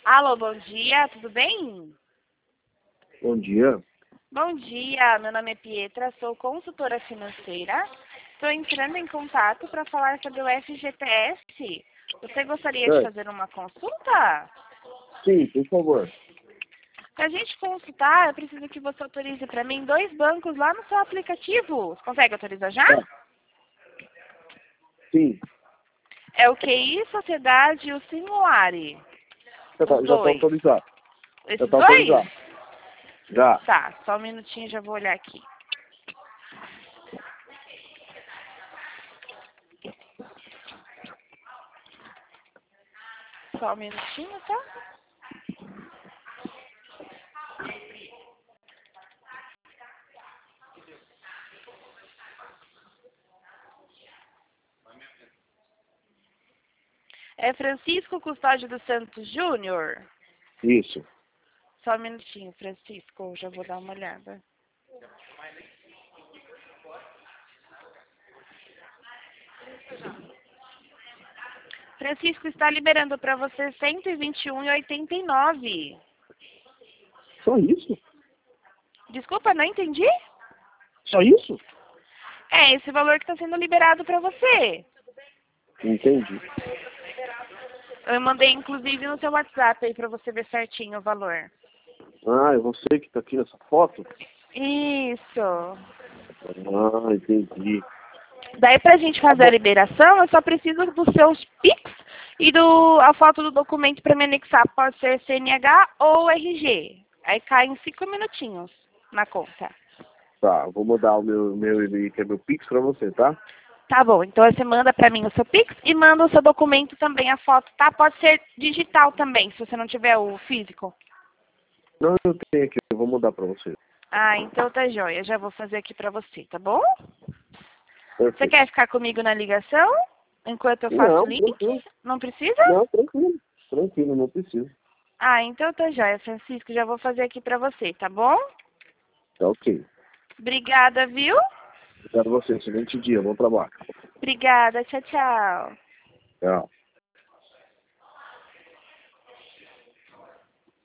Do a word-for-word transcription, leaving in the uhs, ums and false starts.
Alô, bom dia, tudo bem? Bom dia. Bom dia, meu nome é Pietra, sou consultora financeira. Estou entrando em contato para falar sobre o F G T S. Você gostaria de É, fazer uma consulta? sim, por favor. Para a gente consultar, eu preciso que você autorize para mim dois bancos lá no seu aplicativo. Você consegue autorizar já? Tá. Sim, É o Q I, Sociedade e o Simulare. já tá, Os já tá dois. autorizado. Já Esses tá dois? autorizado. Já. Tá, só um minutinho, já vou olhar aqui. Só um minutinho, tá? É Francisco Custódio dos Santos Júnior? Isso. Só um minutinho, Francisco, já vou dar uma olhada. Francisco está liberando para você cento e vinte e um e oitenta e nove. Só isso? Desculpa, não entendi? Só isso? É esse valor que está sendo liberado para você. Entendi. Eu mandei inclusive no seu WhatsApp aí para você ver certinho o valor. Ah, é você que tá aqui nessa foto? Isso. Ah, entendi. Daí pra gente Tá fazer a bom. liberação, eu só preciso dos seus Pix e do, a foto do documento para me anexar. Pode ser C N H ou R G. Aí cai em cinco minutinhos na conta. Tá, vou mudar o meu, meu e-mail, que é meu Pix, pra você, tá? Tá bom, então você manda pra mim o seu Pix e manda o seu documento também, a foto, tá? Pode ser digital também, se você não tiver o físico. Não, eu tenho aqui, eu vou mudar pra você. Ah, então tá joia. Já vou fazer aqui pra você, tá bom? Você Perfeito. quer ficar comigo na ligação enquanto eu faço o Não, link? tranquilo. Não precisa? Não, tranquilo. Tranquilo, não preciso. Ah, então tá joia, Francisco. Já vou fazer aqui pra você, tá bom? Tá ok. Obrigada, viu? Obrigado a você. Excelente dia. Bom trabalho. Obrigada. Tchau, tchau. Tchau.